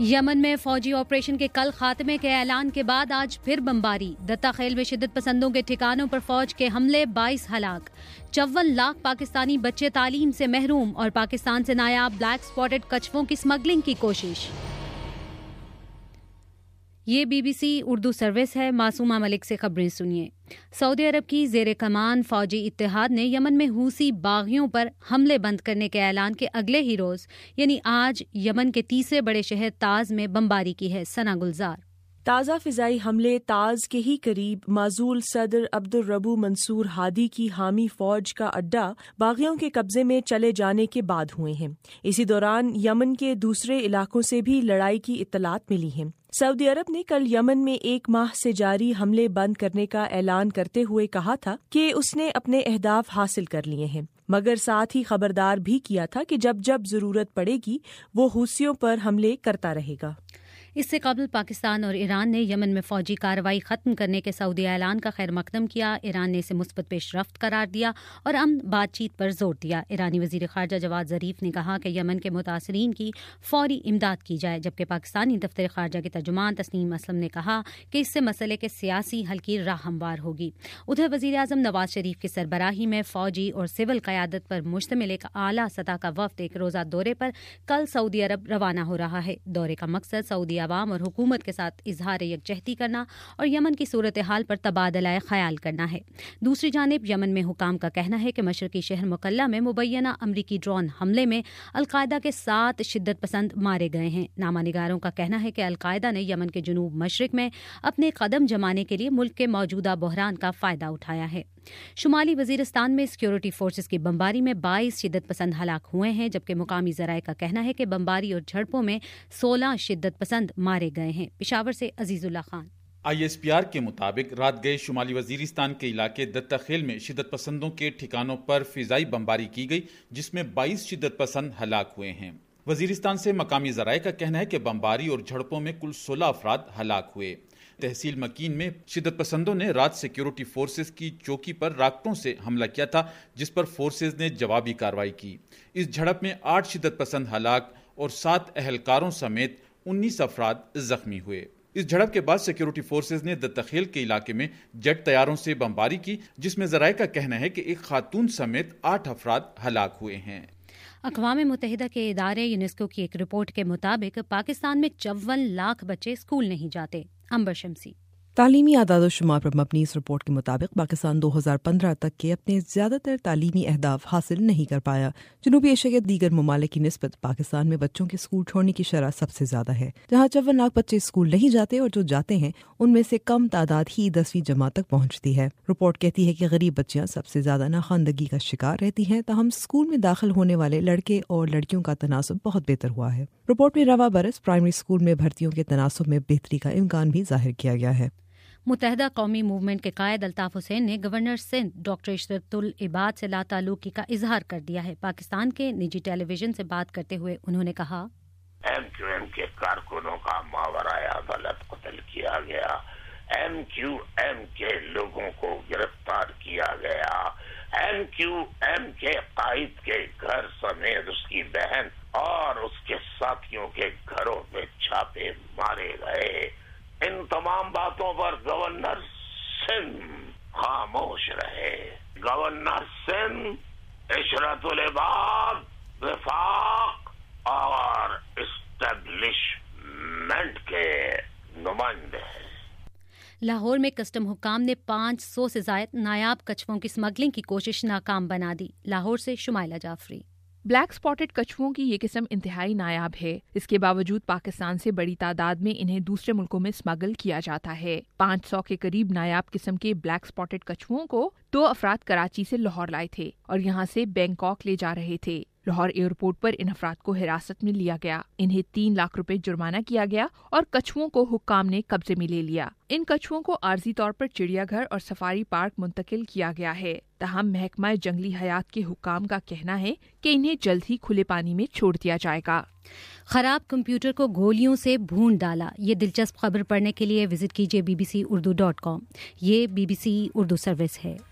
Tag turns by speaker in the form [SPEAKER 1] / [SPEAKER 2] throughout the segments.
[SPEAKER 1] یمن میں فوجی آپریشن کے کل خاتمے کے اعلان کے بعد آج پھر بمباری. دتا خیل میں شدت پسندوں کے ٹھکانوں پر فوج کے حملے، 22 ہلاک. 54 لاکھ پاکستانی بچے تعلیم سے محروم اور پاکستان سے نایاب بلیک سپاٹڈ کچھووں کی سمگلنگ کی کوشش. یہ BBC اردو سروس ہے. معصومہ ملک سے خبریں سنیے. سعودی عرب کی زیر کمان فوجی اتحاد نے یمن میں حوثی باغیوں پر حملے بند کرنے کے اعلان کے اگلے ہی روز یعنی آج یمن کے تیسرے بڑے شہر تاز میں بمباری کی ہے. ثنا گلزار.
[SPEAKER 2] تازہ فضائی حملے تاز کے ہی قریب معزول صدر عبدالربو منصور ہادی کی حامی فوج کا اڈا باغیوں کے قبضے میں چلے جانے کے بعد ہوئے ہیں. اسی دوران یمن کے دوسرے علاقوں سے بھی لڑائی کی اطلاعات ملی ہیں. سعودی عرب نے کل یمن میں 1 ماہ سے جاری حملے بند کرنے کا اعلان کرتے ہوئے کہا تھا کہ اس نے اپنے اہداف حاصل کر لیے ہیں، مگر ساتھ ہی خبردار بھی کیا تھا کہ جب جب ضرورت پڑے گی وہ حوثیوں پر حملے کرتا رہے گا.
[SPEAKER 1] اس سے قبل پاکستان اور ایران نے یمن میں فوجی کارروائی ختم کرنے کے سعودی اعلان کا خیر مقدم کیا. ایران نے اسے مثبت پیش رفت قرار دیا اور امن بات چیت پر زور دیا. ایرانی وزیر خارجہ جواد ظریف نے کہا کہ یمن کے متاثرین کی فوری امداد کی جائے، جبکہ پاکستانی دفتر خارجہ کے ترجمان تسنیم اسلم نے کہا کہ اس سے مسئلے کے سیاسی حل کی راہ ہموار ہوگی. ادھر وزیر اعظم نواز شریف کی سربراہی میں فوجی اور سول قیادت پر مشتمل ایک اعلیٰ سطح کا وفد ایک روزہ دورے پر کل سعودی عرب روانہ ہو رہا ہے. دورے کا مقصد سعودی عوام اور حکومت کے ساتھ اظہار یکجہتی کرنا اور یمن کی صورتحال پر تبادلہ خیال کرنا ہے. دوسری جانب یمن میں حکام کا کہنا ہے کہ مشرقی شہر مکلا میں مبینہ امریکی ڈرون حملے میں القاعدہ کے 7 شدت پسند مارے گئے ہیں. نامہ نگاروں کا کہنا ہے کہ القاعدہ نے یمن کے جنوب مشرق میں اپنے قدم جمانے کے لیے ملک کے موجودہ بحران کا فائدہ اٹھایا ہے. شمالی وزیرستان میں سیکورٹی فورسز کی بمباری میں 22 شدت پسند ہلاک ہوئے ہیں، جبکہ مقامی ذرائع کا کہنا ہے کہ بمباری اور جھڑپوں میں 16 شدت پسند مارے گئے ہیں. پشاور سے عزیز اللہ خان.
[SPEAKER 3] ISPR کے مطابق رات گئے شمالی وزیرستان کے علاقے دتا خیل میں شدت پسندوں کے ٹھکانوں پر فضائی بمباری کی گئی، جس میں 22 شدت پسند ہلاک ہوئے ہیں. وزیرستان سے مقامی ذرائع کا کہنا ہے کہ بمباری اور جھڑپوں میں کل 16 افراد ہلاک ہوئے. تحصیل مکین میں شدت پسندوں نے رات سیکیورٹی فورسز کی چوکی پر راکٹوں سے حملہ کیا تھا، جس پر فورسز نے جوابی کارروائی کی. اس جھڑپ میں 8 شدت پسند ہلاک اور 7 اہلکاروں سمیت 19 افراد زخمی ہوئے. اس جھڑپ کے بعد سیکیورٹی فورسز نے دتا خیل کے علاقے میں جیٹ طیاروں سے بمباری کی، جس میں ذرائع کا کہنا ہے کہ ایک خاتون سمیت 8 افراد ہلاک ہوئے ہیں.
[SPEAKER 1] اقوام متحدہ کے ادارے یونیسکو کی ایک رپورٹ کے مطابق پاکستان میں 54 لاکھ بچے اسکول نہیں جاتے. امبر شمسی.
[SPEAKER 4] تعلیمی اعداد و شمار پر مبنی اس رپورٹ کے مطابق پاکستان 2015 تک کے اپنے زیادہ تر تعلیمی اہداف حاصل نہیں کر پایا. جنوبی ایشیا کے دیگر ممالک کی نسبت پاکستان میں بچوں کے اسکول چھوڑنے کی شرح سب سے زیادہ ہے، جہاں 54 لاکھ بچے اسکول نہیں جاتے اور جو جاتے ہیں ان میں سے کم تعداد ہی 10ویں جماعت تک پہنچتی ہے. رپورٹ کہتی ہے کہ غریب بچیاں سب سے زیادہ ناخواندگی کا شکار رہتی ہیں، تاہم اسکول میں داخل ہونے والے لڑکے اور لڑکیوں کا تناسب بہت بہتر ہوا ہے. رپورٹ میں رواں برس پرائمری اسکول میں بھرتیوں کے تناسب میں بہتری کا امکان بھی ظاہر کیا گیا ہے.
[SPEAKER 1] متحدہ قومی موومنٹ کے قائد الطاف حسین نے گورنر سندھ ڈاکٹر عشرت العباد سے لا تعلقی کا اظہار کر دیا ہے. پاکستان کے نجی ٹیلی ویژن سے بات کرتے ہوئے انہوں نے کہا،
[SPEAKER 5] MQM کے کارکنوں کا ماورا عدالت قتل کیا گیا، MQM کے لوگوں کو گرفتار کیا گیا، MQM کے قائد کے گھر سمیت اس کی بہن اور اس کے ساتھیوں کے گھروں میں چھاپے مارے گئے. ان تمام باتوں پر گورنر سندھ خاموش رہے. گورنر سندھ عشرت العباد وفاق اور اسٹیبلشمنٹ کے نمائندے ہیں.
[SPEAKER 1] لاہور میں کسٹم حکام نے 500 سے زائد نایاب کچھووں کی سمگلنگ کی کوشش ناکام بنا دی. لاہور سے شمائلہ جعفری.
[SPEAKER 6] بلیک سپاٹڈ کچھووں کی یہ قسم انتہائی نایاب ہے. اس کے باوجود پاکستان سے بڑی تعداد میں انہیں دوسرے ملکوں میں اسمگل کیا جاتا ہے. 500 کے قریب نایاب قسم کے بلیک سپاٹڈ کچھووں کو 2 افراد کراچی سے لاہور لائے تھے اور یہاں سے بینکاک لے جا رہے تھے. لاہور ایئرپورٹ پر ان افراد کو حراست میں لیا گیا. انہیں 3 لاکھ روپے جرمانہ کیا گیا اور کچھووں کو حکام نے قبضے میں لے لیا. ان کچھووں کو عارضی طور پر چڑیا گھر اور سفاری پارک منتقل کیا گیا ہے. تاہم محکمہ جنگلی حیات کے حکام کا کہنا ہے کہ انہیں جلد ہی کھلے پانی میں چھوڑ دیا جائے گا.
[SPEAKER 1] خراب کمپیوٹر کو گولیوں سے بھون ڈالا. یہ دلچسپ خبر پڑھنے کے لیے وزٹ کیجیے bbcurdu.com. یہ BBC اردو سروس ہے.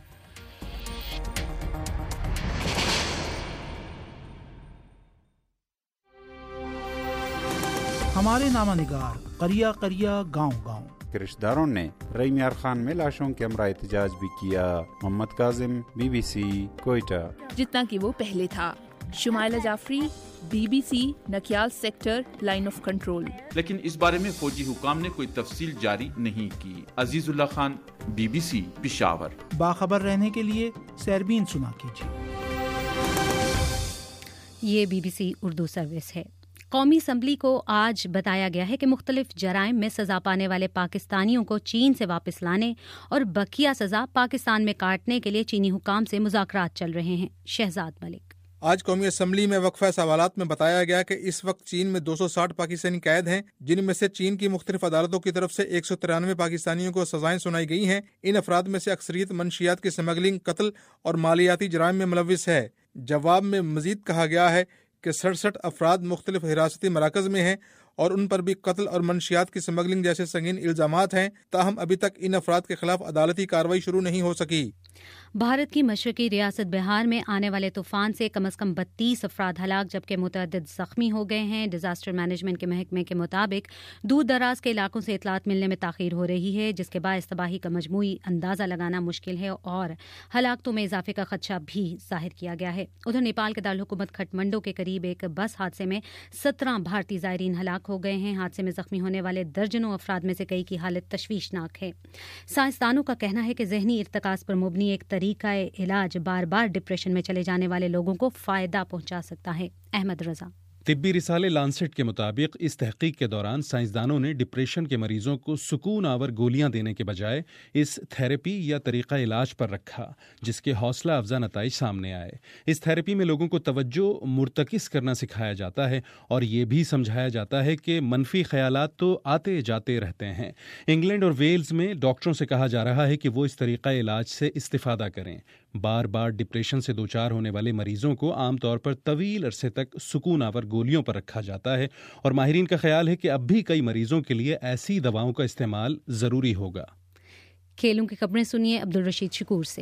[SPEAKER 7] ہمارے نامہ نگار قریہ قریہ گاؤں گاؤں
[SPEAKER 8] کے رشتہ داروں نے رئی میار خان میں لاشوں کے ہمراہ احتجاج بھی کیا. محمد کاظم، BBC کوئٹہ.
[SPEAKER 6] جتنا کہ وہ پہلے تھا. Shumaila Jafri, BBC Nakyal sector line of control.
[SPEAKER 3] لیکن اس بارے میں فوجی حکام نے کوئی تفصیل جاری نہیں کی. عزیز اللہ خان، BBC پشاور.
[SPEAKER 7] باخبر رہنے کے لیے سیربین سنا کیجیے.
[SPEAKER 1] یہ BBC اردو سروس ہے. قومی اسمبلی کو آج بتایا گیا ہے کہ مختلف جرائم میں سزا پانے والے پاکستانیوں کو چین سے واپس لانے اور بقیہ سزا پاکستان میں کاٹنے کے لیے چینی حکام سے مذاکرات چل رہے ہیں. شہزاد ملک.
[SPEAKER 9] آج قومی اسمبلی میں وقفہ سوالات میں بتایا گیا کہ اس وقت چین میں 260 پاکستانی قید ہیں، جن میں سے چین کی مختلف عدالتوں کی طرف سے 193 پاکستانیوں کو سزائیں سنائی گئی ہیں. ان افراد میں سے اکثریت منشیات کی سمگلنگ، قتل اور مالیاتی جرائم میں ملوث ہے. جواب میں مزید کہا گیا ہے کہ 67 افراد مختلف حراستی مراکز میں ہیں اور ان پر بھی قتل اور منشیات کی سمگلنگ جیسے سنگین الزامات ہیں. تاہم ابھی تک ان افراد کے خلاف عدالتی کارروائی شروع نہیں ہو سکی.
[SPEAKER 1] بھارت کی مشرقی ریاست بہار میں آنے والے طوفان سے کم از کم 32 افراد ہلاک جبکہ متعدد زخمی ہو گئے ہیں. ڈیزاسٹر مینجمنٹ کے محکمے کے مطابق دور دراز کے علاقوں سے اطلاعات ملنے میں تاخیر ہو رہی ہے، جس کے باعث تباہی کا مجموعی اندازہ لگانا مشکل ہے اور ہلاکتوں میں اضافے کا خدشہ بھی ظاہر کیا گیا ہے. ادھر نیپال کے دارالحکومت کھٹمنڈو کے قریب ایک بس حادثے میں 17 بھارتی زائرین ہلاک ہو گئے ہیں. حادثے میں زخمی ہونے والے درجنوں افراد میں سے کئی کی حالت تشویشناک ہے. سائنسدانوں کا کہنا ہے کہ ذہنی ارتکاز پر مبنی ایک طریقہ علاج بار بار ڈپریشن میں چلے جانے والے لوگوں کو فائدہ پہنچا سکتا ہے. احمد رضا.
[SPEAKER 10] طبی رسالے لانسیٹ کے مطابق اس تحقیق کے دوران سائنسدانوں نے ڈپریشن کے مریضوں کو سکون آور گولیاں دینے کے بجائے اس تھراپی یا طریقہ علاج پر رکھا، جس کے حوصلہ افزا نتائج سامنے آئے. اس تھراپی میں لوگوں کو توجہ مرتکز کرنا سکھایا جاتا ہے اور یہ بھی سمجھایا جاتا ہے کہ منفی خیالات تو آتے جاتے رہتے ہیں. انگلینڈ اور ویلز میں ڈاکٹروں سے کہا جا رہا ہے کہ وہ اس طریقہ علاج سے استفادہ کریں. بار بار ڈپریشن سے دوچار ہونے والے مریضوں کو عام طور پر طویل عرصے تک سکون آور گولیوں پر رکھا جاتا ہے اور ماہرین کا خیال ہے کہ اب بھی کئی مریضوں کے لیے ایسی دواؤں کا استعمال ضروری ہوگا.
[SPEAKER 1] کھیلوں کی خبریں سنیے عبدالرشید شکور سے.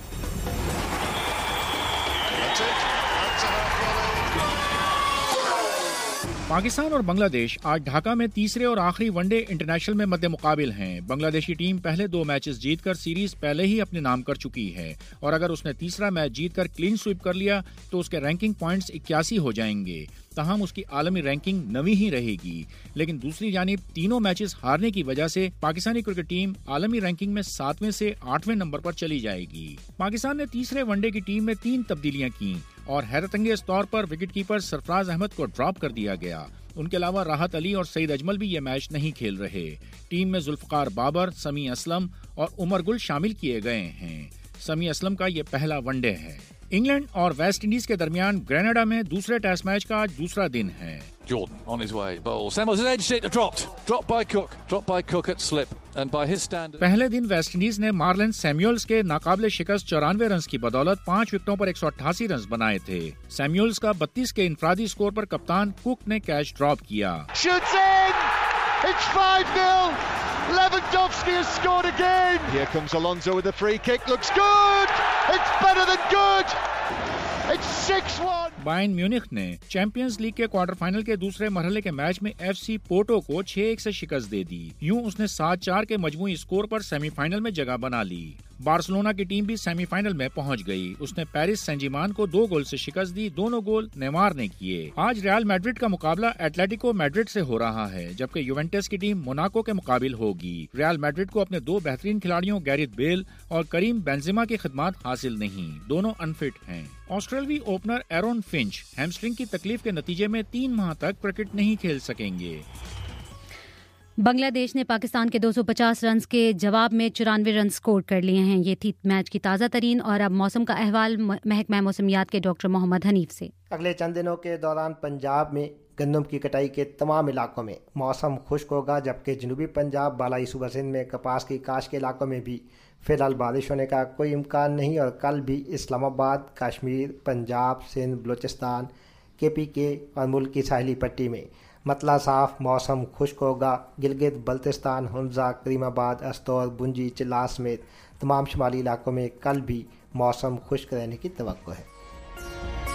[SPEAKER 11] پاکستان اور بنگلہ دیش آج ڈھاکہ میں تیسرے اور آخری ون ڈے انٹرنیشنل میں مد مقابل ہیں. بنگلہ دیشی ٹیم پہلے 2 میچز جیت کر سیریز پہلے ہی اپنے نام کر چکی ہے اور اگر اس نے تیسرا میچ جیت کر کلین سویپ کر لیا تو اس کے رینکنگ پوائنٹس 81 ہو جائیں گے. تاہم اس کی عالمی رینکنگ 9 ہی رہے گی. لیکن دوسری جانب تینوں میچز ہارنے کی وجہ سے پاکستانی کرکٹ ٹیم عالمی رینکنگ میں 7ویں سے 8ویں نمبر پر چلی جائے گی. پاکستان نے تیسرے ون ڈے کی ٹیم میں 3 تبدیلیاں کی اور حیرت انگیز طور پر وکٹ کیپر سرفراز احمد کو ڈراپ کر دیا گیا. ان کے علاوہ راحت علی اور سعید اجمل بھی یہ میچ نہیں کھیل رہے. ٹیم میں ذوالفقار بابر، سمیع اسلم اور عمر گل شامل کیے گئے ہیں. سمیع اسلم کا یہ پہلا ون ڈے ہے. انگلینڈ اور ویسٹ انڈیز کے درمیان گریناڈا میں دوسرے ٹیسٹ میچ کا آج دوسرا دن ہے.
[SPEAKER 12] Jordan on his way. Ball. Samuels has edged it. Dropped by Cook. Dropped by Cook at slip. And by his standard.
[SPEAKER 11] پہلے دن ویسٹ انڈیز نے مارلن سیمیولز کے ناقابل شکست 94 رنز کی بدولت 5 وکٹوں پر 188 رنز بنائے تھے. سیمیولز کا 32 کے انفرادی سکور پر کپتان کوک نے کیچ ڈراپ کیا.
[SPEAKER 13] Shoots in. It's 5-0. Lewandowski has scored again. Here comes Alonso with a free kick. Looks good. It's better than good. It's 6-1.
[SPEAKER 11] Bayern Munich نے چیمپئنز لیگ کے کوارٹر فائنل کے دوسرے مرحلے کے match میں F C Puerto کو 6-1 سے شکست دے دی. یوں اس نے 7-4 کے مجموعی اسکور پر سیمی فائنل میں جگہ بنا لی. بارسلونا کی ٹیم بھی سیمی فائنل میں پہنچ گئی. اس نے پیرس سین جرمین کو 2 گول سے شکست دی. دونوں گول نیمار نے کیے. آج ریال میڈرڈ کا مقابلہ ایٹلیٹیکو میڈرڈ سے ہو رہا ہے جبکہ یوونٹس کی ٹیم موناکو کے مقابل ہوگی. ریال میڈرڈ کو اپنے 2 بہترین کھلاڑیوں گیرتھ بیل اور کریم بینزیما کی خدمات حاصل نہیں. دونوں انفٹ ہیں. آسٹریلوی اوپنر ایرون فنچ ہیمسٹرنگ کی تکلیف کے نتیجے میں 3 ماہ تک کرکٹ نہیں کھیل سکیں گے.
[SPEAKER 1] بنگلہ دیش نے پاکستان کے 250 رنز کے جواب میں 94 رنز سکور کر لیے ہیں. یہ تھی میچ کی تازہ ترین. اور اب موسم کا احوال محکمہ موسمیات کے ڈاکٹر محمد حنیف سے.
[SPEAKER 14] اگلے چند دنوں کے دوران پنجاب میں گندم کی کٹائی کے تمام علاقوں میں موسم خشک ہوگا جبکہ جنوبی پنجاب، بالائی صوبہ سندھ میں کپاس کی کاشت کے علاقوں میں بھی فی الحال بارش ہونے کا کوئی امکان نہیں. اور کل بھی اسلام آباد، کشمیر، پنجاب، سندھ، بلوچستان، KPK اور ملک کی ساحلی پٹی میں مطلع صاف موسم خشک ہوگا. گلگت بلتستان، حنزہ، کریم آباد، استور، بنجی، چلاس سمیت تمام شمالی علاقوں میں کل بھی موسم خشک رہنے کی توقع ہے.